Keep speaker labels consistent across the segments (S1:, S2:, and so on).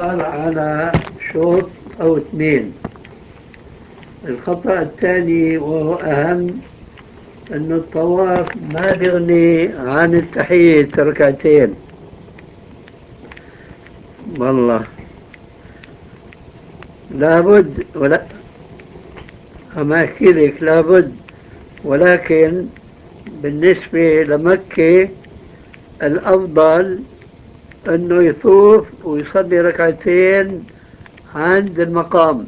S1: يفعل على شوط أو اثنين. الخطأ الثاني وهو أهم، أن الطواف ما بيغني عن التحية ركعتين. والله لابد ولا أما أحكي لك لابد، ولكن بالنسبة لمكة الأفضل أنه يطوف ويصلي ركعتين عند المقام.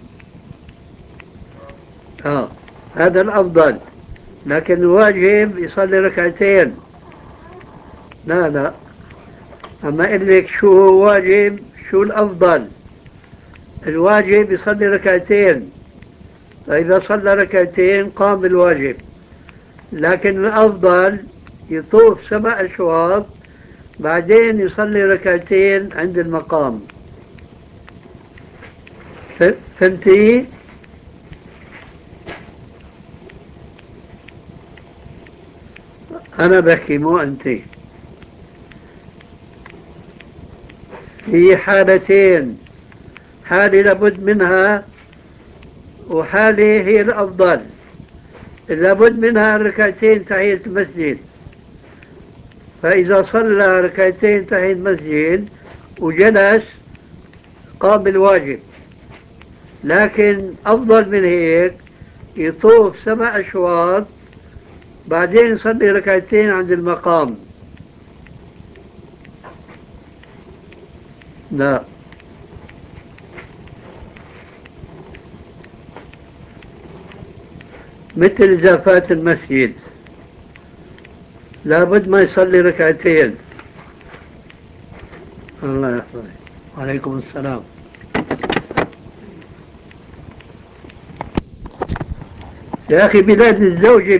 S1: هذا الأفضل، لكن الواجب يصلي ركعتين. لا لا، أما أقول لك شو هو واجب شو الأفضل. الواجب يصلي ركعتين، فإذا صلى ركعتين قام بالواجب، لكن الأفضل يطوف 7 أشواط بعدين يصلي ركعتين عند المقام. فهمتي؟ أنا بحكي مو أنت. في حالتين، حالة لابد منها وحالة هي الأفضل. لابد منها ركعتين تحية المسجد، فإذا صلى ركعتين تحية المسجد وجلس قام بالواجب، لكن أفضل من هيك يطوف 7 أشواط بعدين يصلي ركعتين عند المقام. لا، مثل إذا فات المسجد لابد ما يصلي ركعتين. الله يحفظك. وعليكم السلام. يا أخي بلاد الزوجة